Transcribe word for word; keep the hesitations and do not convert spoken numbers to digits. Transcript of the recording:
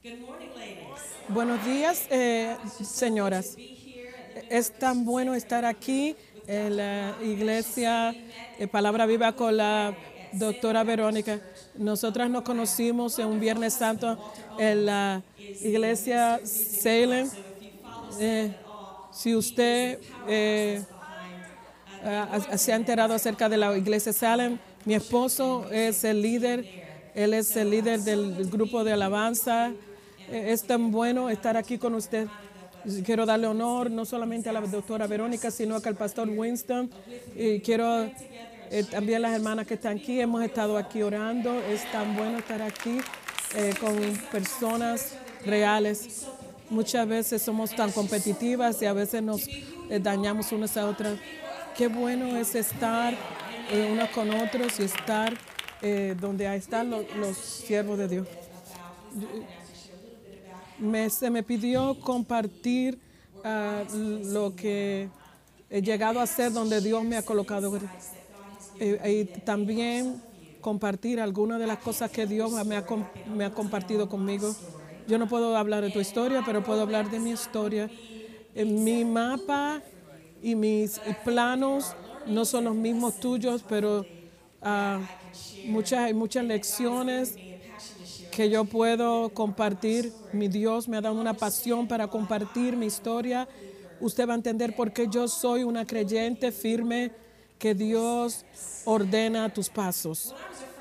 Buenos días, eh, señoras. Es tan bueno estar aquí en la iglesia eh, Palabra Viva con la doctora Verónica. Nosotras nos conocimos en un Viernes Santo en la iglesia Salem. Eh, si usted eh, uh, se ha enterado acerca de la iglesia Salem, mi esposo es el líder, él es el líder del grupo de alabanza. Es tan bueno estar aquí con usted. Quiero darle honor no solamente a la doctora Verónica, sino que al pastor Winston. Y quiero eh, también las hermanas que están aquí. Hemos estado aquí orando. Es tan bueno estar aquí eh, con personas reales. Muchas veces somos tan competitivas y a veces nos eh, dañamos unas a otras. Qué bueno es estar eh, unos con otros y estar eh, donde están los, los siervos de Dios. Me, se me pidió compartir uh, lo que he llegado a ser donde Dios me ha colocado y, y también compartir algunas de las cosas que Dios me ha, me ha compartido conmigo. Yo no puedo hablar de tu historia, pero puedo hablar de mi historia. En mi mapa y mis planos no son los mismos tuyos, pero uh, muchas, hay muchas lecciones que yo puedo compartir. Mi Dios me ha dado una pasión para compartir mi historia. Usted va a entender por qué yo soy una creyente firme que Dios ordena tus pasos.